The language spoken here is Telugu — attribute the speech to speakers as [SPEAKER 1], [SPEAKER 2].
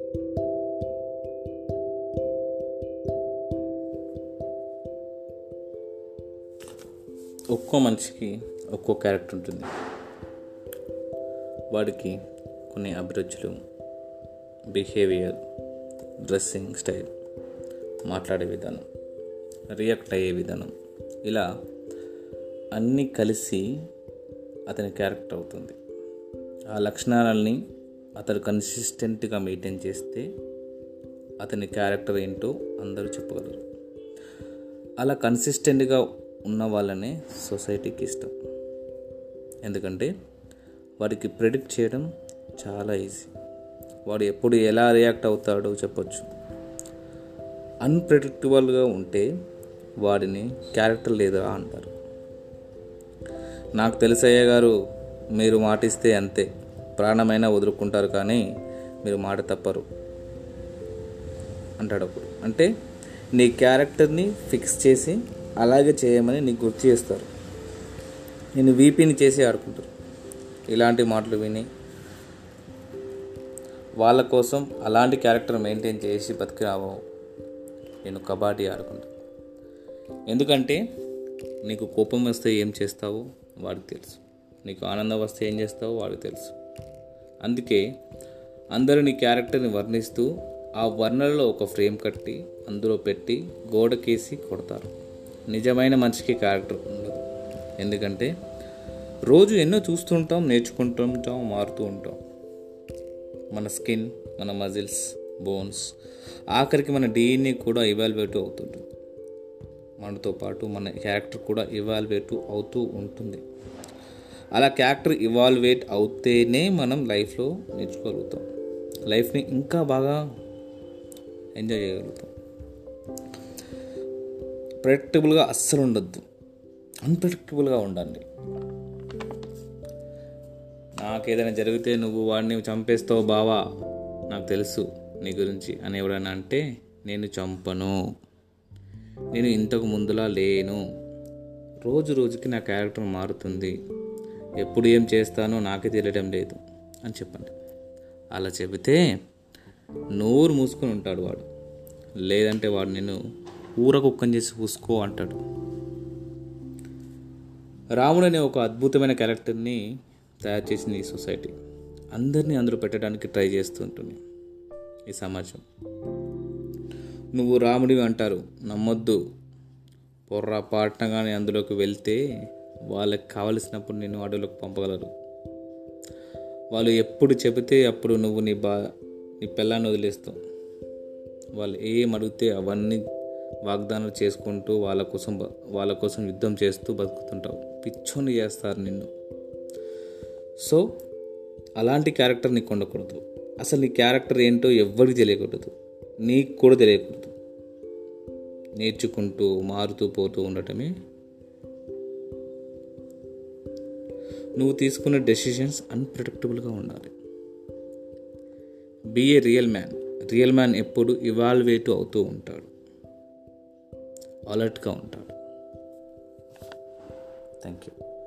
[SPEAKER 1] ఒక్కో మనిషికి ఒక్కో క్యారెక్టర్ ఉంటుంది. వాడికి కొన్ని అభిరుచులు, బిహేవియర్, డ్రెస్సింగ్ స్టైల్, మాట్లాడే విధానం, రియాక్ట్ అయ్యే విధానం, ఇలా అన్నీ కలిసి అతని క్యారెక్టర్ అవుతుంది. ఆ లక్షణాలని అతడు కన్సిస్టెంట్గా మెయింటైన్ చేస్తే అతని క్యారెక్టర్ ఏంటో అందరూ చెప్పగలరు. అలా కన్సిస్టెంట్గా ఉన్న వాళ్ళనే సొసైటీకి ఇష్టం. ఎందుకంటే వాడికి ప్రెడిక్ట్ చేయడం చాలా ఈజీ. వాడు ఎప్పుడు ఎలా రియాక్ట్ అవుతాడో చెప్పొచ్చు. అన్ప్రెడిక్టబుల్గా ఉంటే వాడిని క్యారెక్టర్ లేదా అంటారు. నాకు తెలుసయ్య గారు, మీరు మాటిస్తే అంతే, ప్రాణమైనా వదులుకుంటారు కానీ మీరు మాట తప్పరు అంటాడు అప్పుడు. అంటే నీ క్యారెక్టర్ని ఫిక్స్ చేసి అలాగే చేయమని నీకు గుర్తు చేస్తారు. నేను వీపీని చేసి ఆడుకుంటారు. ఇలాంటి మాటలు విని వాళ్ళ కోసం అలాంటి క్యారెక్టర్ మెయింటైన్ చేసి బతికి రావో నేను కబడ్డీ ఆడుకుంటాను. ఎందుకంటే నీకు కోపం వస్తే ఏం చేస్తావో వాడికి తెలుసు, నీకు ఆనందం వస్తే ఏం చేస్తావో వాడికి తెలుసు. అందుకే అందరూ నీ క్యారెక్టర్ని వర్ణిస్తూ ఆ వర్ణనలో ఒక ఫ్రేమ్ కట్టి అందులో పెట్టి గోడకేసి కొడతారు. నిజమైన మనిషికి క్యారెక్టర్ ఉండదు. ఎందుకంటే రోజు ఎన్నో చూస్తుంటాం, నేర్చుకుంటుంటాం, మారుతూ ఉంటాం. మన స్కిన్, మన మజిల్స్, బోన్స్, ఆఖరికి మన డిఎన్ఏ కూడా ఇవాల్యుయేట్ అవుతుంటుంది. మనతో పాటు మన క్యారెక్టర్ కూడా ఇవాల్యుయేట్ అవుతూ ఉంటుంది. అలా క్యారెక్టర్ ఇవాల్యుయేట్ అవుతేనే మనం లైఫ్లో నేర్చుకోగలుగుతాం, లైఫ్ని ఇంకా బాగా ఎంజాయ్ చేయగలుగుతాం. ప్రెడిక్టబుల్గా అస్సలు ఉండద్దు, అన్ప్రెడిక్టబుల్గా ఉండండి. నాకేదైనా జరిగితే నువ్వు వాడిని చంపేస్తావు బావా, నాకు తెలుసు నీ గురించి అని ఎవరైనా అంటే నేను చంపను, నేను ఇంతకు ముందులా లేను, రోజు రోజుకి నా క్యారెక్టర్ మారుతుంది, ఎప్పుడు ఏం చేస్తానో నాకే తెలియడం లేదు అని చెప్పండి. అలా చెబితే నోరు మూసుకొని ఉంటాడు వాడు. లేదంటే వాడు నేను ఊర కుక్కని చేసి పూసుకో అంటాడు. రాముడు అనే ఒక అద్భుతమైన క్యారెక్టర్ని తయారు చేసింది ఈ సొసైటీ. అందరినీ అందులో పెట్టడానికి ట్రై చేస్తూ ఉంటుంది ఈ సమాజం. నువ్వు రాముడివి అంటారు, నమ్మొద్దు. పొర్రపాటునగానే అందులోకి వెళ్తే వాళ్ళకి కావలసినప్పుడు నేను అడవులకు పంపగలరు. వాళ్ళు ఎప్పుడు చెబితే అప్పుడు నువ్వు నీ పిల్లాన్ని వదిలేస్తావు. వాళ్ళు ఏం అడిగితే అవన్నీ వాగ్దానాలు చేసుకుంటూ వాళ్ళ కోసం యుద్ధం చేస్తూ బతుకుతుంటావు. పిచ్చోని చేస్తారు నిన్ను. సో అలాంటి క్యారెక్టర్ నీకు ఉండకూడదు. అసలు నీ క్యారెక్టర్ ఏంటో ఎవ్వరికి తెలియకూడదు, నీకు కూడా తెలియకూడదు. నేర్చుకుంటూ మారుతూ పోతూ ఉండటమే. నువ్వు తీసుకునే డెసిషన్స్ అన్ప్రెడిక్టబుల్గా ఉండాలి. Be a real man. Real man ఎప్పుడు ఇవాల్యుయేట్ అవుతూ ఉంటాడు, అలర్ట్గా ఉంటాడు. Thank you.